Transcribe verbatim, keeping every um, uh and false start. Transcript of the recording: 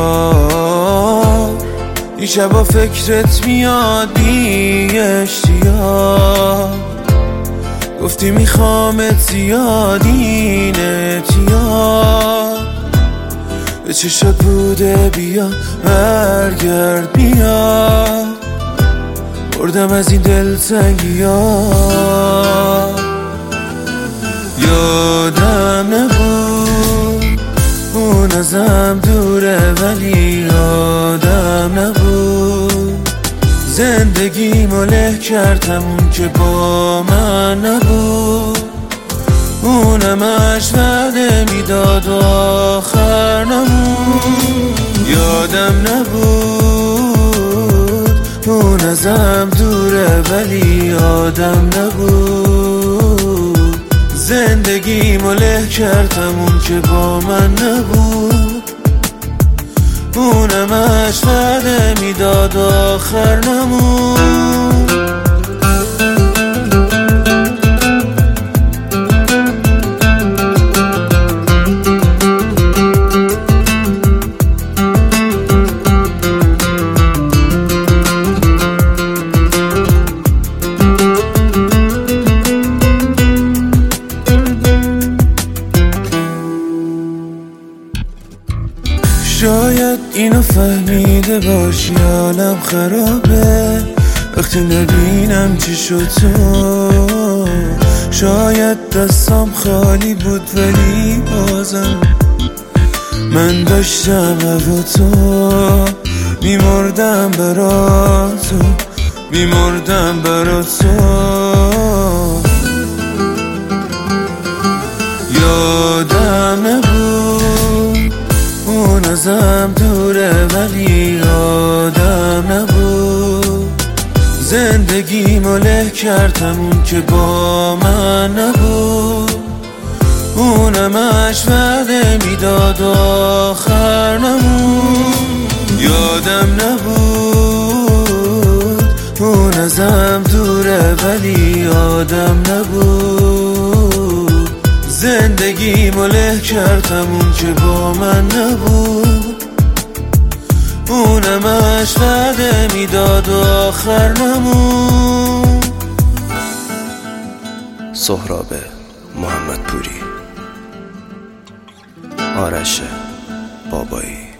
یار، این شبا فکرت میاد بی اشتیاق، گفتی میخوامت زیاد این اتیاق، به چشت بوده بیا برگرد بیا، بردم از این دلتنگی ها. یادم نبود اون ازم دوره، ولی یادم نبود زندگیمو له کردم اون که با من نبود. اونمش وعده میداد و آخر نمود. یادم نبود اون ازم دوره، ولی یادم نبود زندگیمو له کردم اون که با من نبود. اونمش وعده میداد و آخر نمود. شاید اینو فهمیده باشی حالم خرابه وقتی نبینم چی شد تو. شاید دستم خالی بود ولی بازم من داشتم هوا تو. میمردم برا تو، میمردم برا تو. یادم نبود اون ازم دوره، ولی یادم نبود زندگیمو له کردم اون که با من نبود. اونمش وعده میداد و آخر نمود. یادم نبود اون ازم دوره، ولی یادم نبود زندگیمو له کردم اون که با من نبود. اونمش وعده میداد و آخر نمود. سهراب محمدپوری، آرش بابایی.